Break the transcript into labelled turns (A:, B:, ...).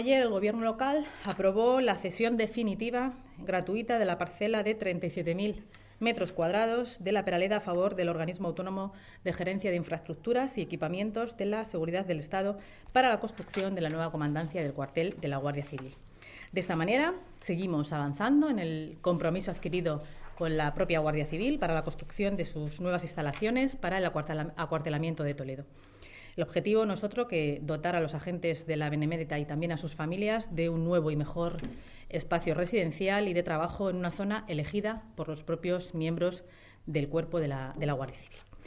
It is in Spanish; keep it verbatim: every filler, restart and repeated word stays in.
A: Ayer el Gobierno local aprobó la cesión definitiva gratuita de la parcela de treinta y siete mil metros cuadrados de la Peraleda a favor del Organismo Autónomo de Gerencia de Infraestructuras y Equipamientos de la Seguridad del Estado para la construcción de la nueva comandancia del cuartel de la Guardia Civil. De esta manera, seguimos avanzando en el compromiso adquirido con la propia Guardia Civil para la construcción de sus nuevas instalaciones para el acuartelamiento de Toledo. El objetivo no es otro que dotar a los agentes de la Benemérita y también a sus familias de un nuevo y mejor espacio residencial y de trabajo en una zona elegida por los propios miembros del cuerpo de la, de la Guardia Civil.